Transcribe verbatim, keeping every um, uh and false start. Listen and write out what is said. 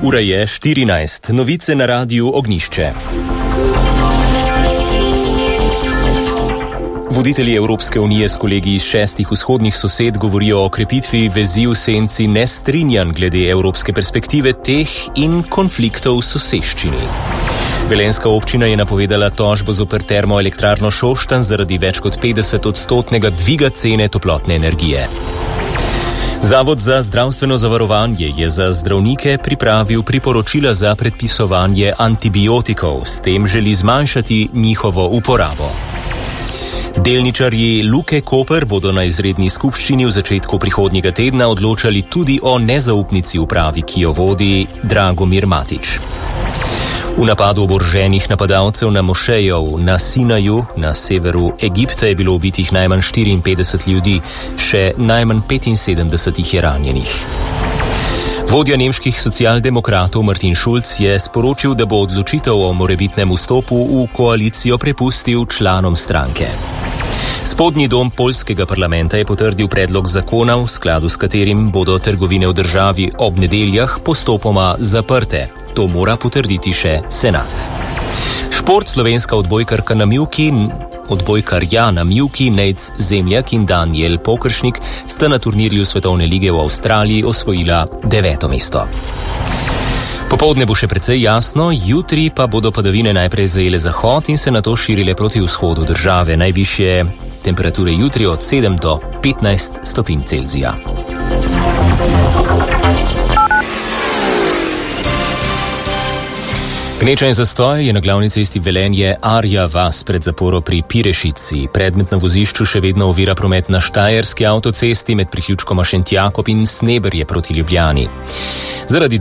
Ura je štirinajst. Novice na Radiu Ognjišče. Voditelji Evropske unije s kolegi iz šestih vzhodnih sosed govorijo o krepitvi vezi v senci nestrinjanj glede evropske perspektive teh in konfliktov v soseščini. Velenjska občina je napovedala tožbo zoper termoelektrarno Šoštanj zaradi več kot petdeset odstotnega dviga cene toplotne energije. Zavod za zdravstveno zavarovanje je za zdravnike pripravil priporočila za predpisovanje antibiotikov, s tem želi zmanjšati njihovo uporabo. Delničarji Luke Koper bodo na izredni skupščini v začetku prihodnjega tedna odločali tudi o nezaupnici upravi, ki jo vodi Dragomir Matić. V napadu oboroženih napadalcev na mošejo na Sinaju na severu Egipta je bilo ubitih najmanj štiriinpetdeset ljudi, še najmanj petinsedemdeset jih je ranjenih. Vodja nemških socialdemokratov Martin Schulz je sporočil, da bo odločitev o morebitnem vstopu v koalicijo prepustil članom stranke. Spodnji dom poljskega parlamenta je potrdil predlog zakona, v skladu s katerim bodo trgovine v državi ob nedeljah postopoma zaprte. To mora potrditi še senat. Šport. Slovenska odbojkarka na mivki, odbojkarja na mivki Nejc Zemljak in Danijel Pokršnik sta na turnirju Svetovne lige v Avstraliji osvojila deveto mesto. Popoldne bo še precej jasno, jutri pa bodo padavine najprej zajele zahod in se nato širile proti vzhodu države. Najvišje temperature jutri od sedem do petnajst stopinj Celzija. Gneča in zastoj je na glavni cesti Velenje Arja vas pred zaporo pri Pirešici. Predmet na vozišču še vedno ovira promet na Štajerski avtocesti med priključkoma Šentjakob in Sneberje proti Ljubljani. Zaradi